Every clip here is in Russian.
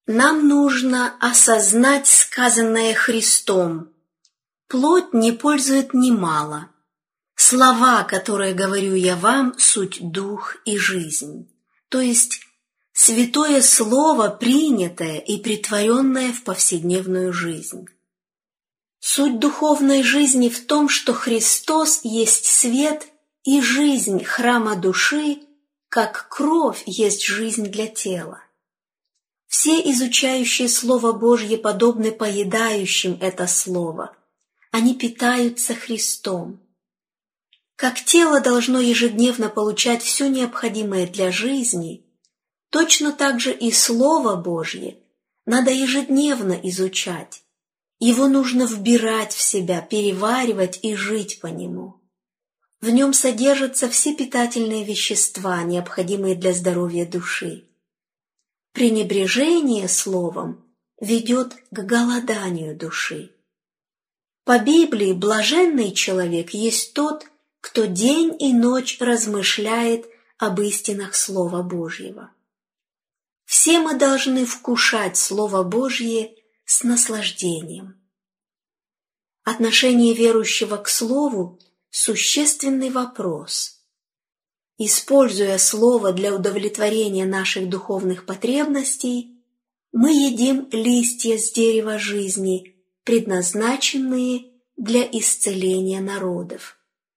Нам нужно осознать сказанное Христом. Плоть не пользует немало. Слова, которые говорю я вам, суть дух и жизнь. То есть святое слово, принятое и претворенное в повседневную жизнь. Суть духовной жизни в том, что Христос есть свет и жизнь храма души, как кровь есть жизнь для тела. Все изучающие Слово Божье подобны поедающим это Слово. Они питаются Христом. Как тело должно ежедневно получать все необходимое для жизни, точно так же и Слово Божье надо ежедневно изучать. Его нужно вбирать в себя, переваривать и жить по нему. В нем содержатся все питательные вещества, необходимые для здоровья души. Пренебрежение словом ведет к голоданию души. По Библии блаженный человек есть тот, кто день и ночь размышляет об истинах Слова Божьего. Все мы должны вкушать Слово Божье с наслаждением. Отношение верующего к Слову – существенный вопрос. Используя Слово для удовлетворения наших духовных потребностей, мы едим листья с дерева жизни, предназначенные для исцеления народов.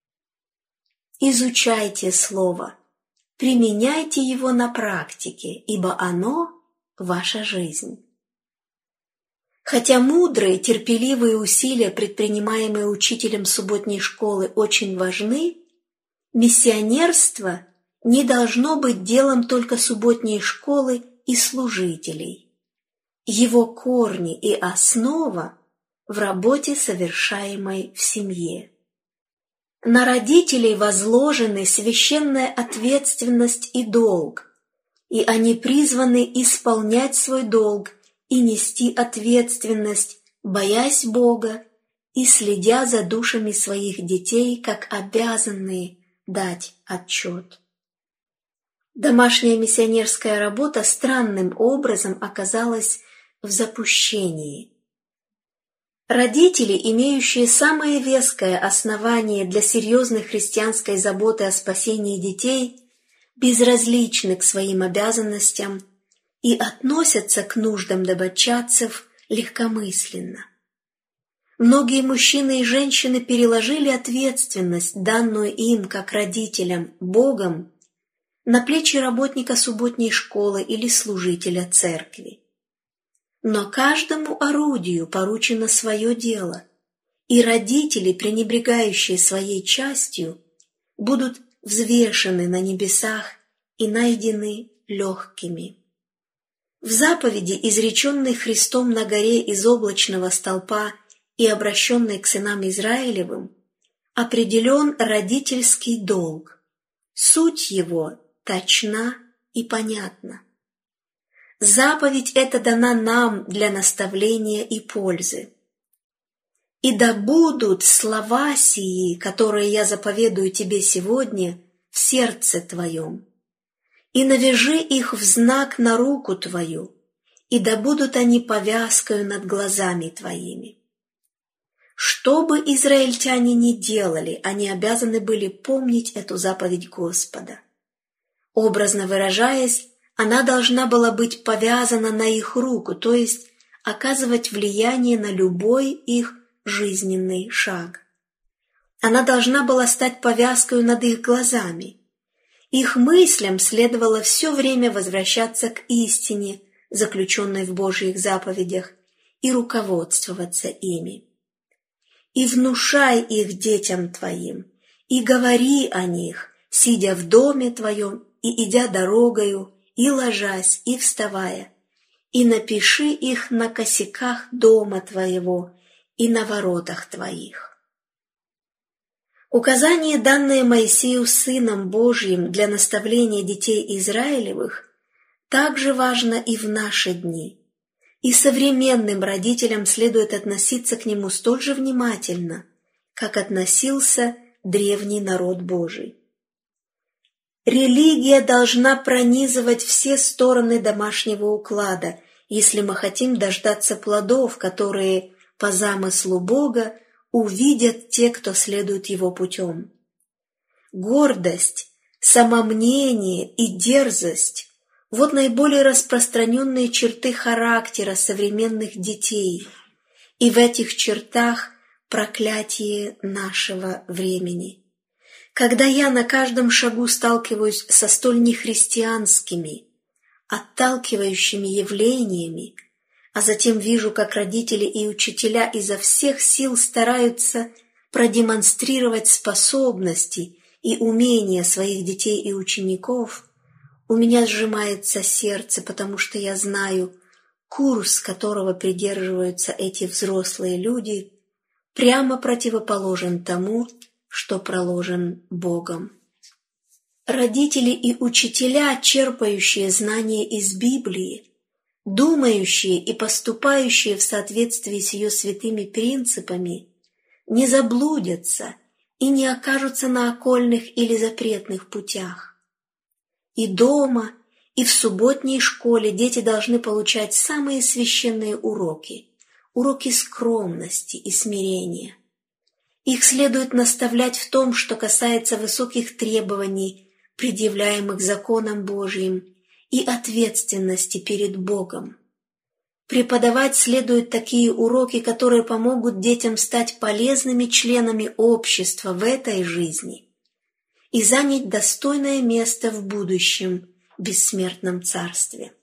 Изучайте Слово, применяйте его на практике, ибо оно – ваша жизнь. Хотя мудрые, терпеливые усилия, предпринимаемые учителем субботней школы, очень важны, миссионерство не должно быть делом только субботней школы и служителей. Его корни и основа в работе, совершаемой в семье. На родителей возложены священная ответственность и долг, и они призваны исполнять свой долг и нести ответственность, боясь Бога и следя за душами своих детей, как обязанные дать отчет. Домашняя миссионерская работа странным образом оказалась в запущении. Родители, имеющие самое веское основание для серьезной христианской заботы о спасении детей, безразличны к своим обязанностям и относятся к нуждам домочадцев легкомысленно. Многие мужчины и женщины переложили ответственность, данную им как родителям, Богом, на плечи работника субботней школы или служителя церкви. Но каждому орудию поручено свое дело, и родители, пренебрегающие своей частью, будут взвешены на небесах и найдены легкими. В заповеди, изреченной Христом на горе из облачного столпа и обращенной к сынам Израилевым, определен родительский долг. Суть его точна и понятна. Заповедь эта дана нам для наставления и пользы. «И да будут слова сии, которые я заповедую тебе сегодня, в сердце твоем, и навяжи их в знак на руку твою, и да будут они повязкою над глазами твоими». Что бы израильтяне ни делали, они обязаны были помнить эту заповедь Господа. Образно выражаясь, она должна была быть повязана на их руку, то есть оказывать влияние на любой их жизненный шаг. Она должна была стать повязкой над их глазами. Их мыслям следовало все время возвращаться к истине, заключенной в Божьих заповедях, и руководствоваться ими. «И внушай их детям твоим, и говори о них, сидя в доме твоем, и идя дорогою, и ложась, и вставая, и напиши их на косяках дома твоего и на воротах твоих». Указание, данное Моисею Сыном Божьим для наставления детей Израилевых, также важно и в наши дни, и современным родителям следует относиться к нему столь же внимательно, как относился древний народ Божий. Религия должна пронизывать все стороны домашнего уклада если мы хотим дождаться плодов, которые, по замыслу Бога, увидят те, кто следует Его путем. Гордость, самомнение и дерзость – вот наиболее распространенные черты характера современных детей, и в этих чертах проклятие нашего времени. Когда я на каждом шагу сталкиваюсь со столь нехристианскими, отталкивающими явлениями, а затем вижу, как родители и учителя изо всех сил стараются продемонстрировать способности и умения своих детей и учеников, у меня сжимается сердце, потому что я знаю, курс, которого придерживаются эти взрослые люди, прямо противоположен тому, что проложен Богом. Родители и учителя, черпающие знания из Библии, думающие и поступающие в соответствии с ее святыми принципами, не заблудятся и не окажутся на окольных или запретных путях. И дома, и в субботней школе дети должны получать самые священные уроки скромности и смирения. Их следует наставлять в том, что касается высоких требований, предъявляемых законом Божьим, и ответственности перед Богом. Преподавать следует такие уроки, которые помогут детям стать полезными членами общества в этой жизни и занять достойное место в будущем бессмертном царстве.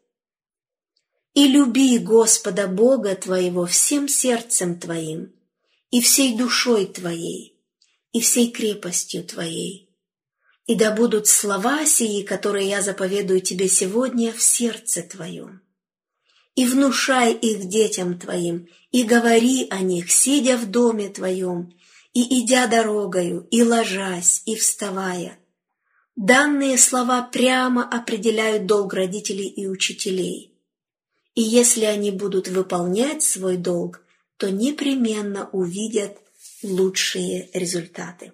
«И люби Господа Бога твоего всем сердцем твоим, и всей душой твоей, и всей крепостью твоей. И да будут слова сии, которые я заповедую тебе сегодня, в сердце твоем. И внушай их детям твоим, и говори о них, сидя в доме твоем, и идя дорогою, и ложась, и вставая». Данные слова прямо определяют долг родителей и учителей. И если они будут выполнять свой долг, то непременно увидят лучшие результаты.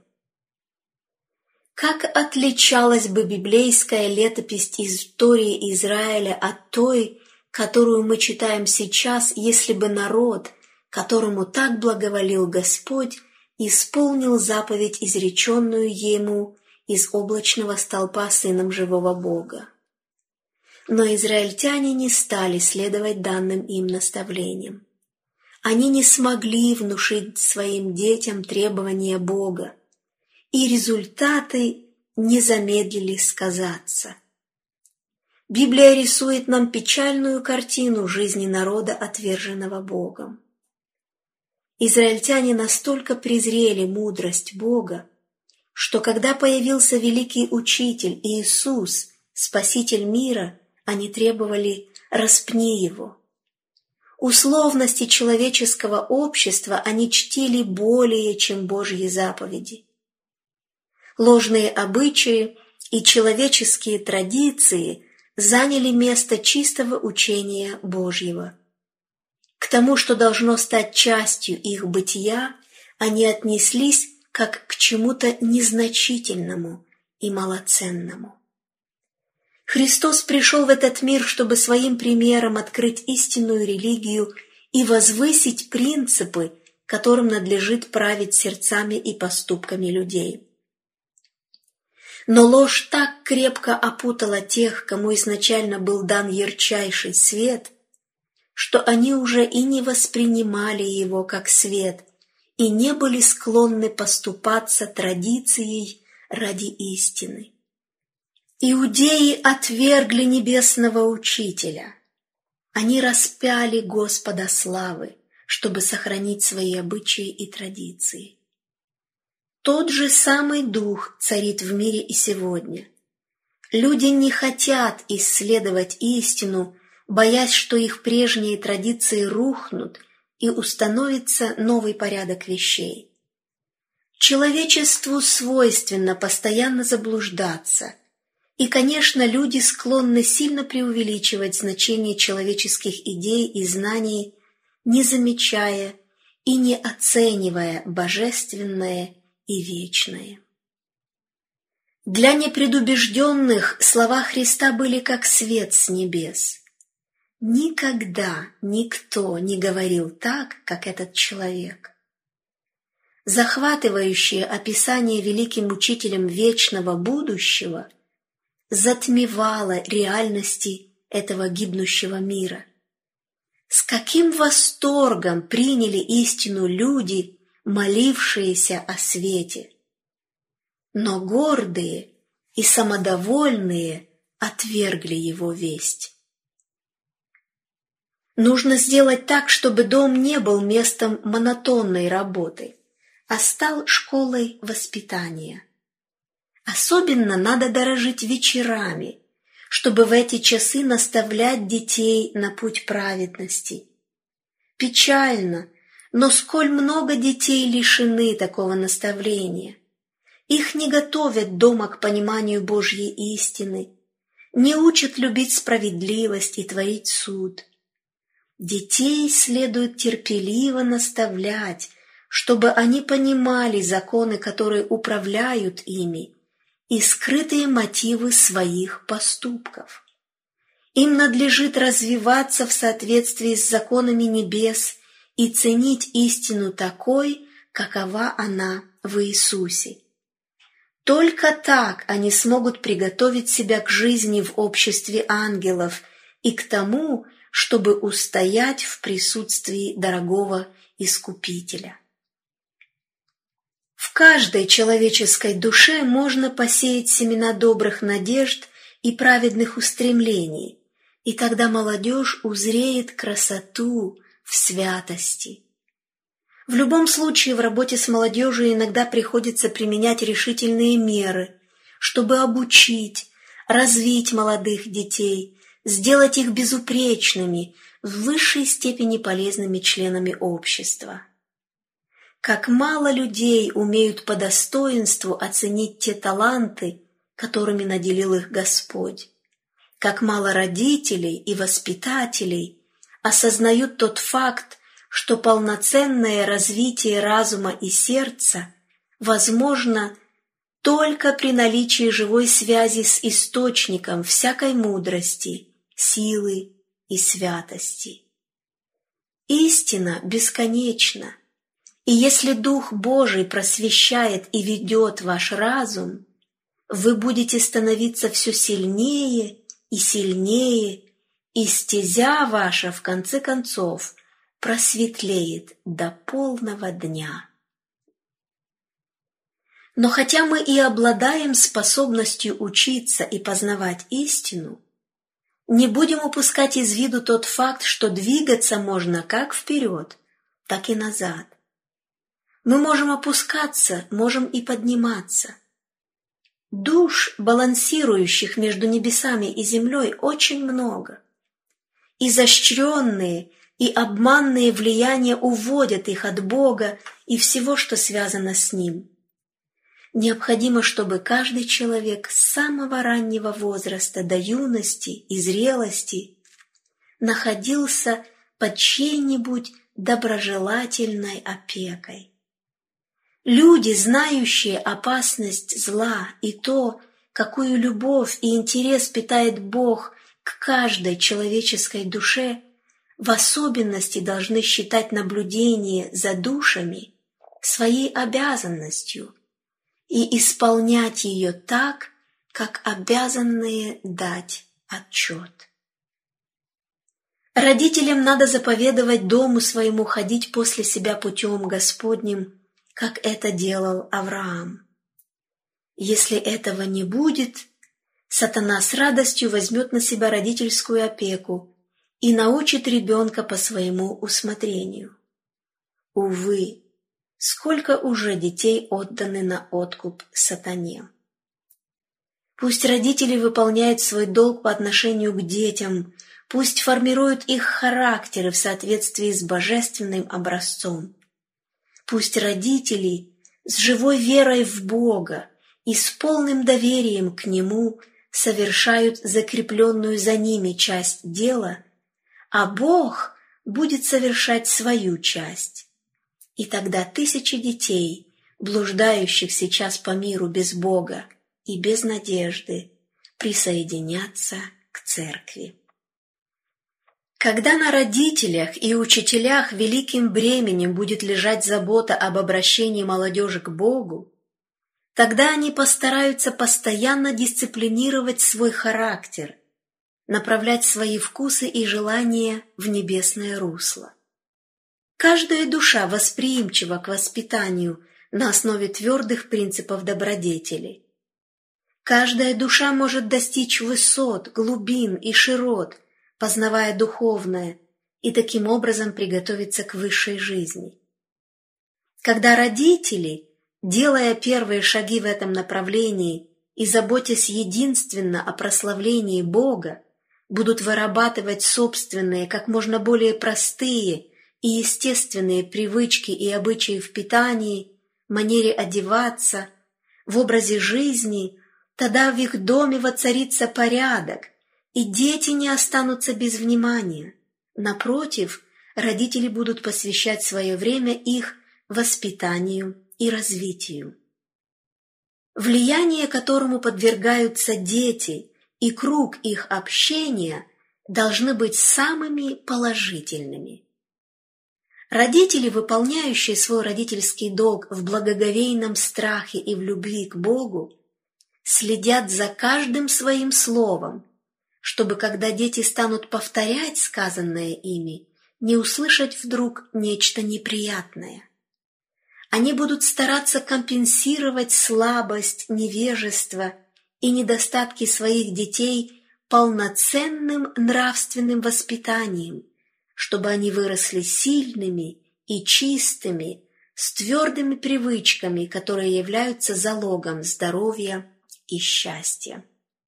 Как отличалась бы библейская летопись истории Израиля от той, которую мы читаем сейчас, если бы народ, которому так благоволил Господь, исполнил заповедь, изреченную ему из облачного столпа Сыном живого Бога. Но израильтяне не стали следовать данным им наставлениям. Они не смогли внушить своим детям требования Бога, и результаты не замедлили сказаться. Библия рисует нам печальную картину жизни народа, отверженного Богом. Израильтяне настолько презрели мудрость Бога, что когда появился великий учитель Иисус, Спаситель мира, они требовали «распни его». Условности человеческого общества они чтили более, чем Божьи заповеди. Ложные обычаи и человеческие традиции заняли место чистого учения Божьего. К тому, что должно стать частью их бытия, они отнеслись как к чему-то незначительному и малоценному. Христос пришел в этот мир, чтобы своим примером открыть истинную религию и возвысить принципы, которым надлежит править сердцами и поступками людей. Но ложь так крепко опутала тех, кому изначально был дан ярчайший свет, что они уже и не воспринимали его как свет и не были склонны поступаться традицией ради истины. Иудеи отвергли небесного учителя. Они распяли Господа славы, чтобы сохранить свои обычаи и традиции. Тот же самый дух царит в мире и сегодня. Люди не хотят исследовать истину, боясь, что их прежние традиции рухнут и установится новый порядок вещей. Человечеству свойственно постоянно заблуждаться, и, конечно, люди склонны сильно преувеличивать значение человеческих идей и знаний, не замечая и не оценивая божественное и вечное. Для непредубежденных слова Христа были как свет с небес. Никогда никто не говорил так, как этот человек. Захватывающее описание великим учителем вечного будущего затмевало реальности этого гибнущего мира. С каким восторгом приняли истину люди, молившиеся о свете! Но гордые и самодовольные отвергли его весть. Нужно сделать так, чтобы дом не был местом монотонной работы, а стал школой воспитания. Особенно надо дорожить вечерами, чтобы в эти часы наставлять детей на путь праведности. Печально, но сколь много детей лишены такого наставления. Их не готовят дома к пониманию Божьей истины, не учат любить справедливость и творить суд. Детей следует терпеливо наставлять, чтобы они понимали законы, которые управляют ими, и скрытые мотивы своих поступков. Им надлежит развиваться в соответствии с законами небес и ценить истину такой, какова она в Иисусе. Только так они смогут приготовить себя к жизни в обществе ангелов и к тому, чтобы устоять в присутствии дорогого Искупителя. В каждой человеческой душе можно посеять семена добрых надежд и праведных устремлений, и тогда молодежь узреет красоту в святости. В любом случае в работе с молодежью иногда приходится применять решительные меры, чтобы обучить, развить молодых детей, сделать их безупречными, в высшей степени полезными членами общества. Как мало людей умеют по достоинству оценить те таланты, которыми наделил их Господь. Как мало родителей и воспитателей осознают тот факт, что полноценное развитие разума и сердца возможно только при наличии живой связи с источником всякой мудрости, силы и святости. Истина бесконечна, и если Дух Божий просвещает и ведет ваш разум, вы будете становиться все сильнее и сильнее, и стезя ваша, в конце концов, просветлеет до полного дня. Но хотя мы и обладаем способностью учиться и познавать истину, не будем упускать из виду тот факт, что двигаться можно как вперед, так и назад. Мы можем опускаться, можем и подниматься. Душ, балансирующих между небесами и землей, очень много. Изощренные и обманные влияния уводят их от Бога и всего, что связано с Ним. Необходимо, чтобы каждый человек с самого раннего возраста до юности и зрелости находился под чьей-нибудь доброжелательной опекой. Люди, знающие опасность зла и то, какую любовь и интерес питает Бог к каждой человеческой душе, в особенности должны считать наблюдение за душами своей обязанностью и исполнять ее так, как обязанные дать отчет. Родителям надо заповедовать дому своему ходить после себя путем Господним, как это делал Авраам. Если этого не будет, сатана с радостью возьмет на себя родительскую опеку и научит ребенка по своему усмотрению. Увы, сколько уже детей отданы на откуп сатане. Пусть родители выполняют свой долг по отношению к детям, пусть формируют их характеры в соответствии с божественным образцом. Пусть родители с живой верой в Бога и с полным доверием к Нему совершают закрепленную за ними часть дела, а Бог будет совершать свою часть. И тогда тысячи детей, блуждающих сейчас по миру без Бога и без надежды, присоединятся к церкви. Когда на родителях и учителях великим бременем будет лежать забота об обращении молодежи к Богу, тогда они постараются постоянно дисциплинировать свой характер, направлять свои вкусы и желания в небесное русло. Каждая душа восприимчива к воспитанию на основе твердых принципов добродетели. Каждая душа может достичь высот, глубин и широт, познавая духовное, и таким образом приготовиться к высшей жизни. Когда родители, делая первые шаги в этом направлении и заботясь единственно о прославлении Бога, будут вырабатывать собственные, как можно более простые и естественные привычки и обычаи в питании, манере одеваться, в образе жизни, тогда в их доме воцарится порядок, и дети не останутся без внимания. Напротив, родители будут посвящать свое время их воспитанию и развитию. Влияние, которому подвергаются дети, и круг их общения должны быть самыми положительными. Родители, выполняющие свой родительский долг в благоговейном страхе и в любви к Богу, следят за каждым своим словом, чтобы, когда дети станут повторять сказанное ими, не услышать вдруг нечто неприятное. Они будут стараться компенсировать слабость, невежество и недостатки своих детей полноценным нравственным воспитанием, чтобы они выросли сильными и чистыми, с твердыми привычками, которые являются залогом здоровья и счастья.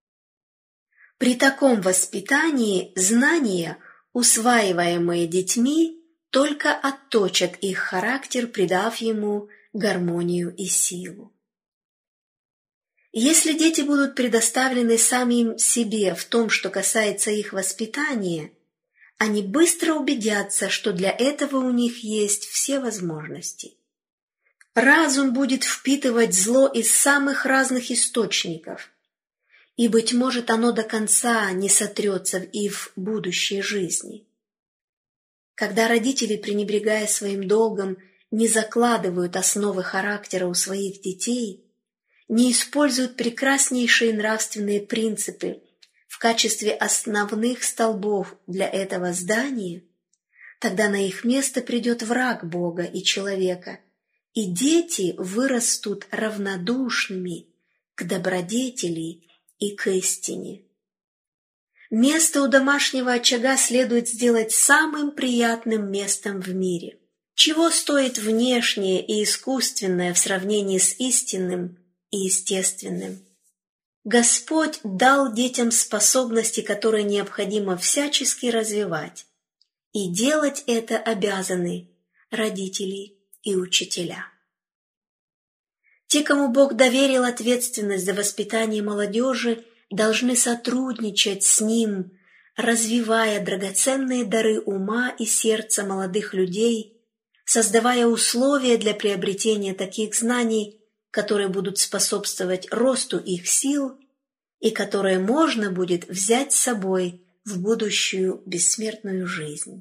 При таком воспитании знания, усваиваемые детьми, только отточат их характер, придав ему гармонию и силу. Если дети будут предоставлены самим себе в том, что касается их воспитания, они быстро убедятся, что для этого у них есть все возможности. Разум будет впитывать зло из самых разных источников, и, быть может, оно до конца не сотрется и в будущей жизни. Когда родители, пренебрегая своим долгом, не закладывают основы характера у своих детей, не используют прекраснейшие нравственные принципы в качестве основных столбов для этого здания, тогда на их место придет враг Бога и человека, и дети вырастут равнодушными к добродетели и к истине. Место у домашнего очага следует сделать самым приятным местом в мире. Чего стоит внешнее и искусственное в сравнении с истинным и естественным? Господь дал детям способности, которые необходимо всячески развивать, и делать это обязаны родители и учителя. Те, кому Бог доверил ответственность за воспитание молодежи, должны сотрудничать с Ним, развивая драгоценные дары ума и сердца молодых людей, создавая условия для приобретения таких знаний, которые будут способствовать росту их сил и которые можно будет взять с собой в будущую бессмертную жизнь.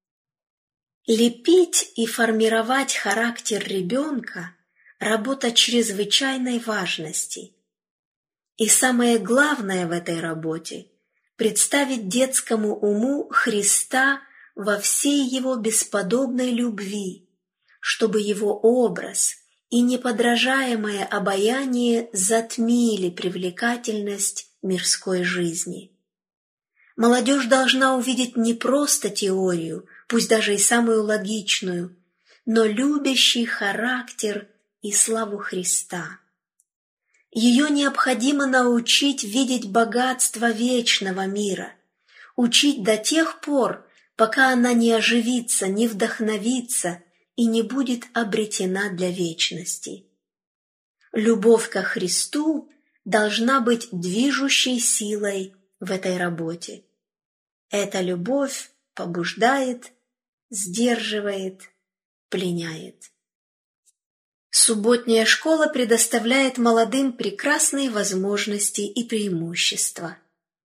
Лепить и формировать характер ребенка – работа чрезвычайной важности. И самое главное в этой работе – представить детскому уму Христа во всей его бесподобной любви, чтобы его образ и неподражаемое обаяние затмили привлекательность мирской жизни. Молодежь должна увидеть не просто теорию, пусть даже и самую логичную, но любящий характер и славу Христа. Ее необходимо научить видеть богатство вечного мира, учить до тех пор, пока она не оживится, не вдохновится и не будет обретена для вечности. Любовь ко Христу должна быть движущей силой в этой работе. Эта любовь побуждает, сдерживает, пленяет. Субботняя школа предоставляет молодым прекрасные возможности и преимущества.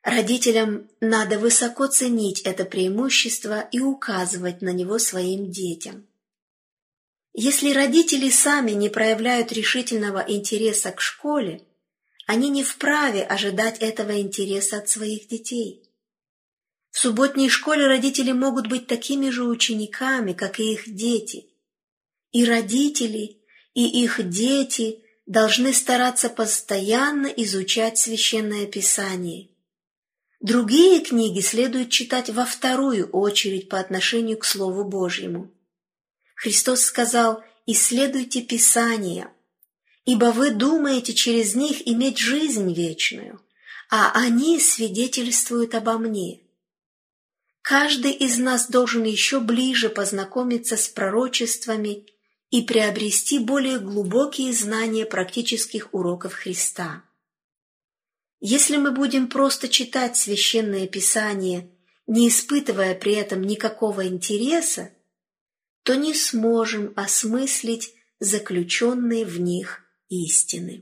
Родителям надо высоко ценить это преимущество и указывать на него своим детям. Если родители сами не проявляют решительного интереса к школе, они не вправе ожидать этого интереса от своих детей. В субботней школе родители могут быть такими же учениками, как и их дети. И родители, и их дети должны стараться постоянно изучать Священное Писание. Другие книги следует читать во вторую очередь по отношению к Слову Божьему. Христос сказал: «Исследуйте Писания, ибо вы думаете через них иметь жизнь вечную, а они свидетельствуют обо мне». Каждый из нас должен еще ближе познакомиться с пророчествами и приобрести более глубокие знания практических уроков Христа. Если мы будем просто читать Священное Писание, не испытывая при этом никакого интереса, то не сможем осмыслить заключенные в них истины.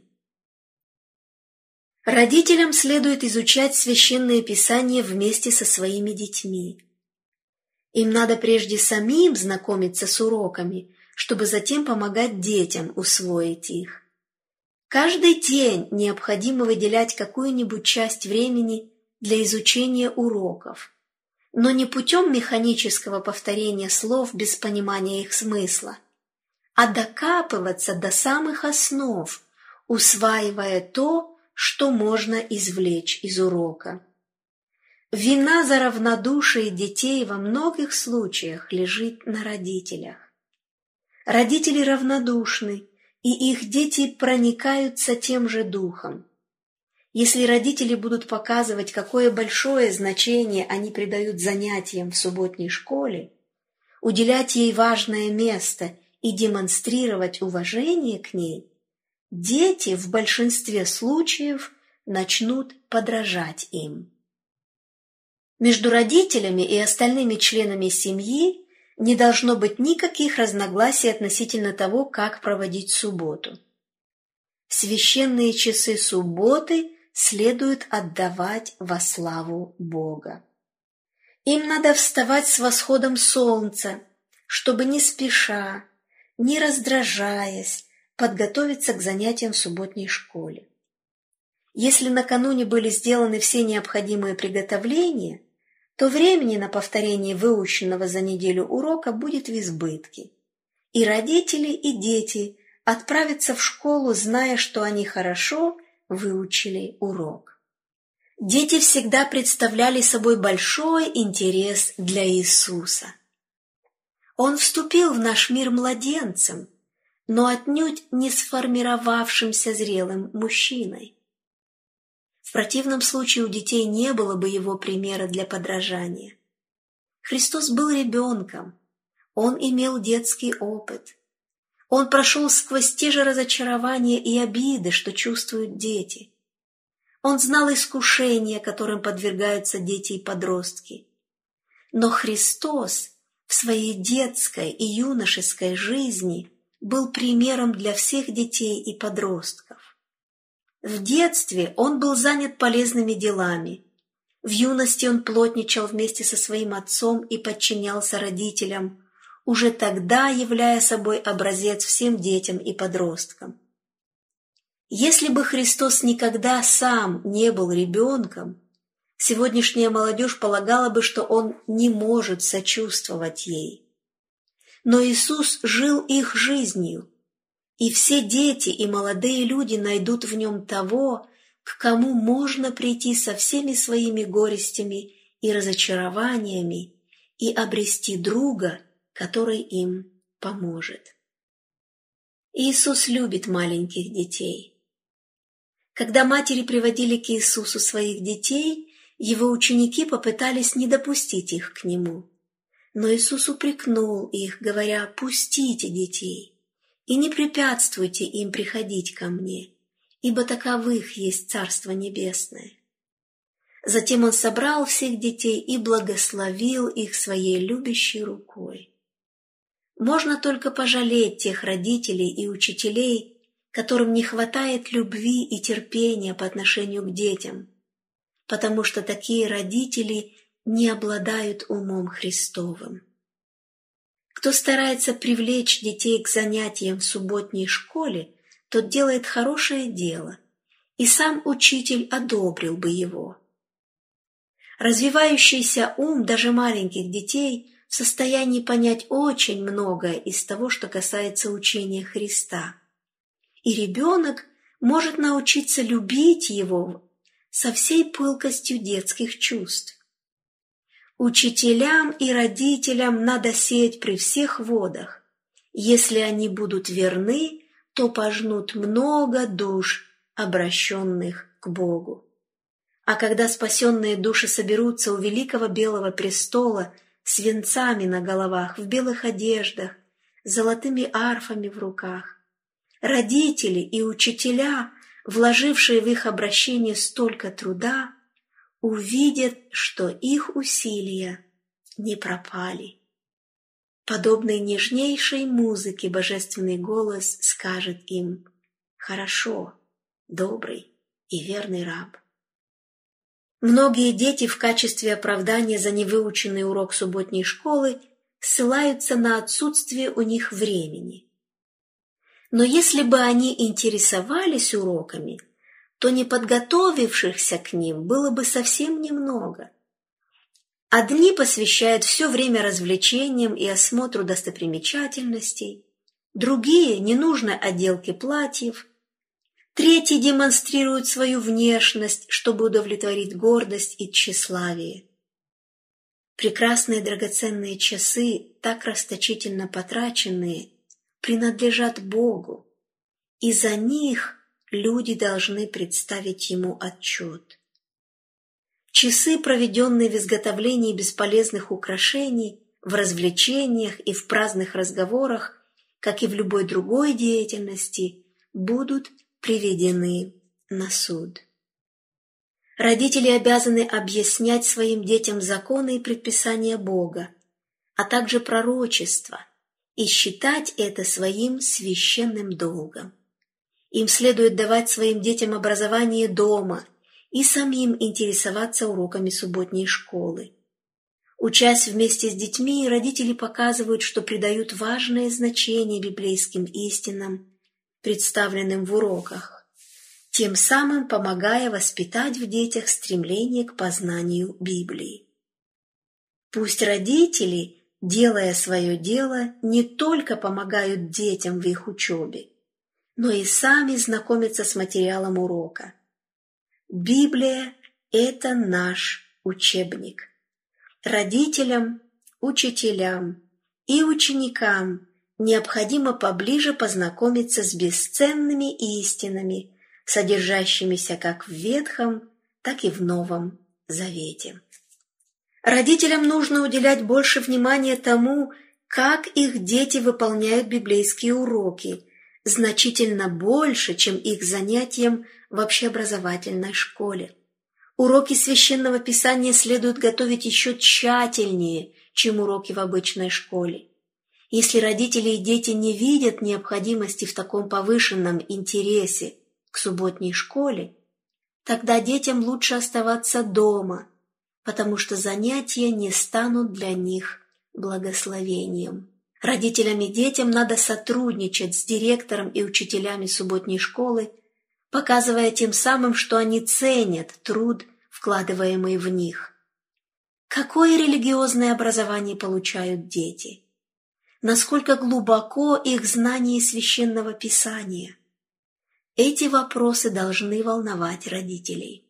Родителям следует изучать Священное Писание вместе со своими детьми. Им надо прежде самим знакомиться с уроками, чтобы затем помогать детям усвоить их. Каждый день необходимо выделять какую-нибудь часть времени для изучения уроков, но не путем механического повторения слов без понимания их смысла, а докапываться до самых основ, усваивая то, что можно извлечь из урока. Вина за равнодушие детей во многих случаях лежит на родителях. Родители равнодушны, и их дети проникаются тем же духом. Если родители будут показывать, какое большое значение они придают занятиям в субботней школе, уделять ей важное место и демонстрировать уважение к ней, дети в большинстве случаев начнут подражать им. Между родителями и остальными членами семьи не должно быть никаких разногласий относительно того, как проводить субботу. Священные часы субботы следует отдавать во славу Бога. Им надо вставать с восходом солнца, чтобы не спеша, не раздражаясь, подготовиться к занятиям в субботней школе. Если накануне были сделаны все необходимые приготовления, то времени на повторение выученного за неделю урока будет в избытке. И родители, и дети отправятся в школу, зная, что они хорошо выучили урок. Дети всегда представляли собой большой интерес для Иисуса. Он вступил в наш мир младенцем, но отнюдь не сформировавшимся зрелым мужчиной. В противном случае у детей не было бы его примера для подражания. Христос был ребенком, он имел детский опыт. Он прошел сквозь те же разочарования и обиды, что чувствуют дети. Он знал искушения, которым подвергаются дети и подростки. Но Христос в своей детской и юношеской жизни был примером для всех детей и подростков. В детстве он был занят полезными делами. В юности он плотничал вместе со своим отцом и подчинялся родителям, уже тогда являя собой образец всем детям и подросткам. Если бы Христос никогда сам не был ребенком, сегодняшняя молодежь полагала бы, что он не может сочувствовать ей. Но Иисус жил их жизнью, и все дети и молодые люди найдут в нем того, к кому можно прийти со всеми своими горестями и разочарованиями и обрести друга, который им поможет. Иисус любит маленьких детей. Когда матери приводили к Иисусу своих детей, его ученики попытались не допустить их к нему. Но Иисус упрекнул их, говоря: «Пустите детей и не препятствуйте им приходить ко мне, ибо таковых есть Царство Небесное». Затем он собрал всех детей и благословил их своей любящей рукой. Можно только пожалеть тех родителей и учителей, которым не хватает любви и терпения по отношению к детям. потому что такие родители не обладают умом Христовым. Кто старается привлечь детей к занятиям в субботней школе, тот делает хорошее дело, и сам учитель одобрил бы его. Развивающийся ум даже маленьких детей в состоянии понять очень многое из того, что касается учения Христа. И ребенок может научиться любить его со всей пылкостью детских чувств. Учителям и родителям надо сеять при всех водах. Если они будут верны, то пожнут много душ, обращенных к Богу. А когда спасенные души соберутся у великого белого престола с венцами на головах, в белых одеждах, с золотыми арфами в руках, родители и учителя, вложившие в их обращение столько труда, увидят, что их усилия не пропали. Подобной нежнейшей музыке божественный голос скажет им: «Хорошо, добрый и верный раб». Многие дети в качестве оправдания за невыученный урок субботней школы ссылаются на отсутствие у них времени. Но если бы они интересовались уроками, то неподготовившихся к ним было бы совсем немного. Одни посвящают все время развлечениям и осмотру достопримечательностей, другие – ненужной отделке платьев, третьи демонстрируют свою внешность, чтобы удовлетворить гордость и тщеславие. Прекрасные драгоценные часы, так расточительно потраченные, принадлежат Богу, и за них люди должны представить Ему отчет. Часы, проведенные в изготовлении бесполезных украшений, в развлечениях и в праздных разговорах, как и в любой другой деятельности, будут приведены на суд. Родители обязаны объяснять своим детям законы и предписания Бога, а также пророчества, и считать это своим священным долгом. Им следует давать своим детям образование дома и самим интересоваться уроками субботней школы. Учась вместе с детьми, родители показывают, что придают важное значение библейским истинам, представленным в уроках, тем самым помогая воспитать в детях стремление к познанию Библии. Пусть родители, делая свое дело, не только помогают детям в их учебе, но и сами знакомятся с материалом урока. Библия – это наш учебник. Родителям, учителям и ученикам необходимо поближе познакомиться с бесценными истинами, содержащимися как в Ветхом, так и в Новом Завете. Родителям нужно уделять больше внимания тому, как их дети выполняют библейские уроки, значительно больше, чем их занятиям в общеобразовательной школе. Уроки Священного Писания следует готовить еще тщательнее, чем уроки в обычной школе. Если родители и дети не видят необходимости в таком повышенном интересе к субботней школе, тогда детям лучше оставаться дома, потому что занятия не станут для них благословением. Родителям и детям надо сотрудничать с директором и учителями субботней школы, показывая тем самым, что они ценят труд, вкладываемый в них. Какое религиозное образование получают дети? Насколько глубоко их знание Священного Писания? Эти вопросы должны волновать родителей.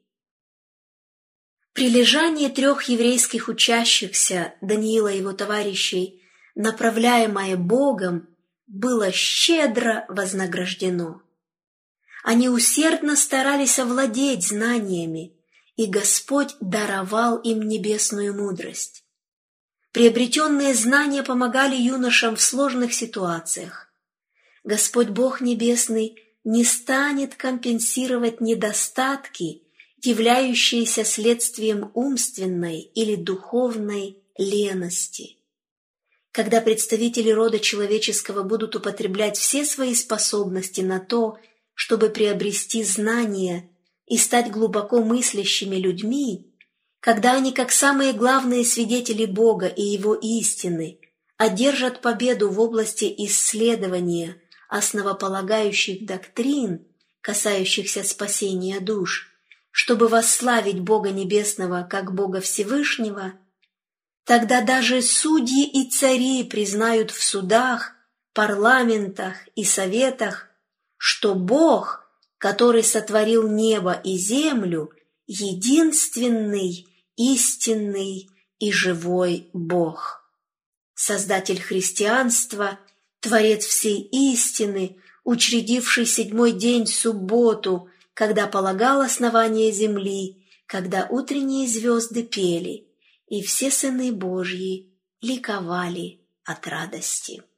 Прилежание 3 еврейских учащихся, Даниила и его товарищей, направляемое Богом, было щедро вознаграждено. Они усердно старались овладеть знаниями, и Господь даровал им небесную мудрость. Приобретенные знания помогали юношам в сложных ситуациях. Господь Бог Небесный не станет компенсировать недостатки, являющиеся следствием умственной или духовной лености. Когда представители рода человеческого будут употреблять все свои способности на то, чтобы приобрести знания, и стать глубоко мыслящими людьми, когда они, как самые главные свидетели Бога и Его истины, одержат победу в области исследования основополагающих доктрин, касающихся спасения душ, чтобы восславить Бога Небесного как Бога Всевышнего, тогда даже судьи и цари признают в судах, парламентах и советах, что Бог, который сотворил небо и землю, единственный, истинный и живой Бог. Создатель христианства, Творец всей истины, учредивший седьмой день субботу, когда полагал основание земли, когда утренние звезды пели, и все сыны Божьи ликовали от радости.